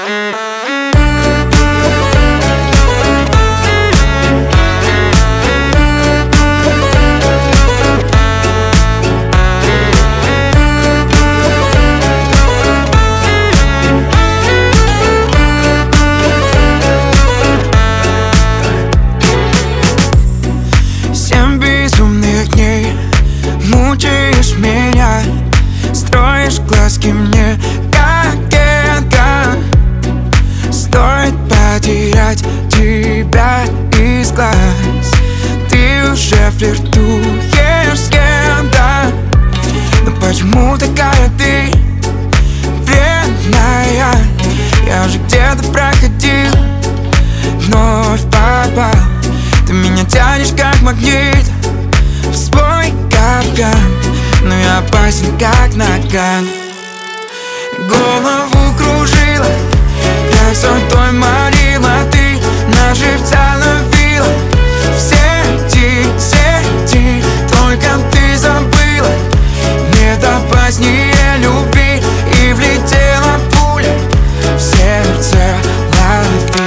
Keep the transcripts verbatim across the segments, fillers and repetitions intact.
Мучаешь меня, строишь глазки мне кокетка. Стоит потерять тебя из глаз, ты уже флиртуешь с кем-то. Но почему такая ты вредная? Я уже где-то проходил, вновь попал. Ты меня тянешь как магнит в свой капкан, но я опасен как наган. Голову кружила, красотой морила, ты на живца ловила. В сети, сети, только ты забыла. Нет опаснее любви, и влетела пуля в сердце лови.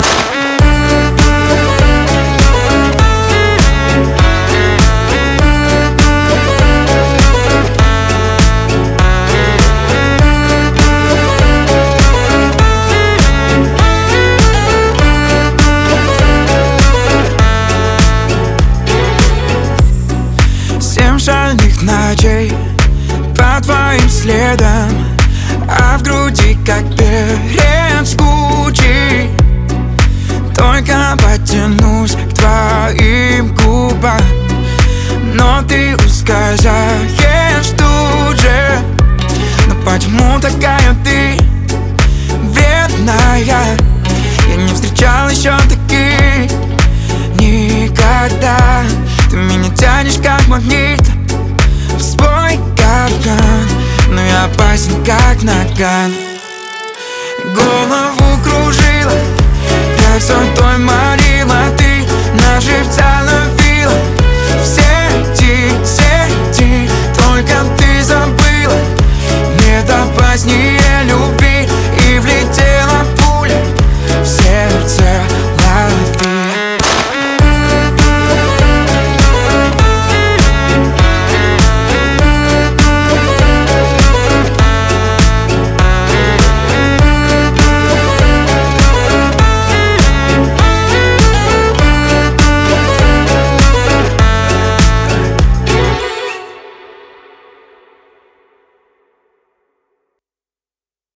Шальных ночей по твоим следам, а в груди как перец жгучий. Только потянусь к твоим губам, но ты ускользаешь тут же. Но почему такая ты вредная? Я не встречал еще таких никогда. Ты меня тянешь как магнит в свой капкан, но я опасен как наган. Голову кружила, красотой морила, ты на живца ловила. В сети, сети, только ты забыла. Нет опаснее